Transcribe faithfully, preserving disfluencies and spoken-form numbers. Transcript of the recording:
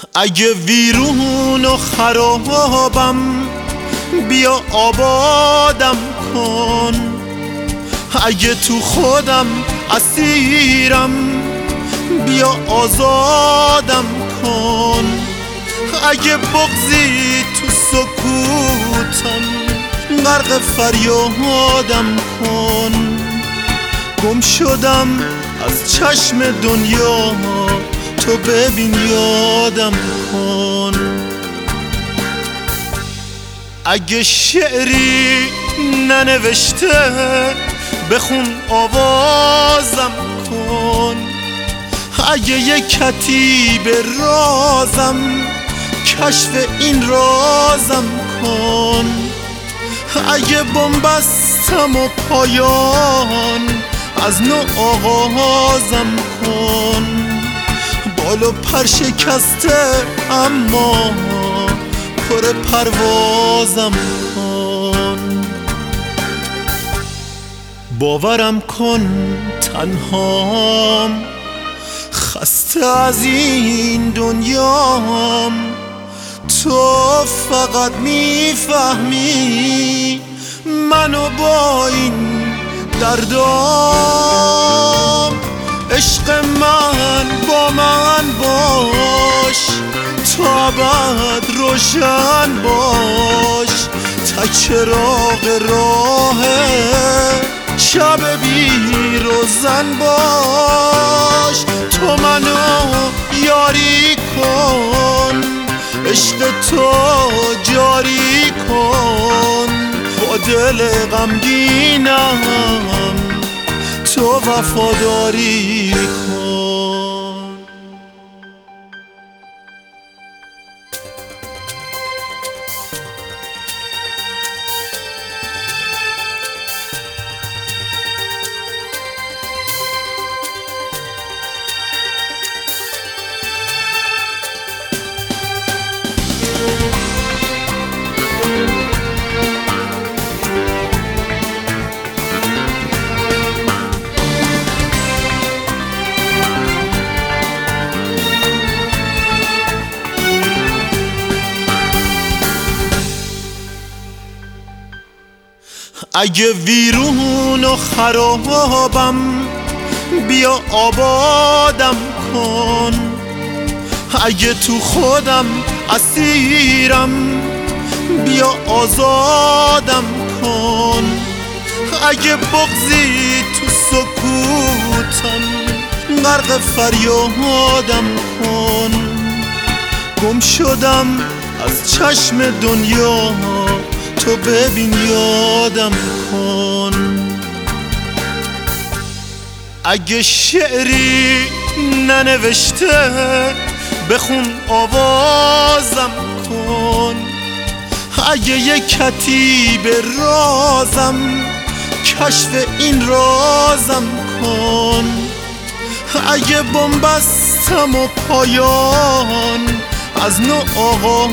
اگه ویرون و خرابم بیا آبادم کن، اگه تو خودم اسیرم بیا آزادم کن، اگه بغضی تو سکوتم غرق فریادم کن، گم شدم از چشم دنیا تو ببین یادم کن. اگه شعری ننوشته بخون آوازم کن، اگه یک کتیب رازم کشف این رازم کن، اگه بنبستم و پایان از نو آغازم کن، بال و پر شکسته اما پر پروازم کن. باورم کن تنهام، خسته از این دنیام، تو فقط میفهمی منو با این دردام. عشق من با من باش، تا بعد روشن باش، تا چراغ راه شب بی روزن باش. تو منو یاری کن، عشق تو جاری کن، با دل غمگینم تو وفاداری کن. اگه ویرون و خرابم بیا آبادم کن، اگه تو خودم اسیرم بیا آزادم کن، اگه بغضی تو سکوتم غرق فریادم کن، گم شدم از چشم دنیا تو ببین یادم کن. اگه شعری ننوشته بخون آوازم کن، اگه یک کتیب رازم کشف این رازم کن، اگه بنبستم و پایان از نو آغاز